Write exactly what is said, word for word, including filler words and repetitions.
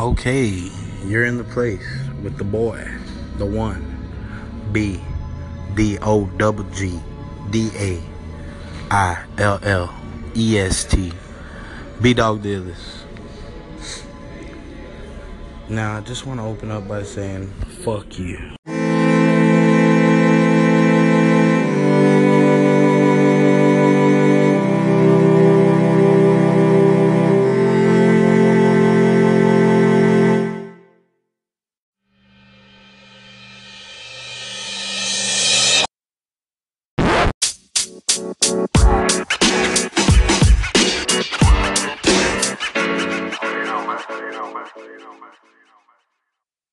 Okay, you're in the place with the boy, the one, B, D O double G, D A, I L L, E S T, B Dog Dealers. Now, I just want to open up by saying, fuck you.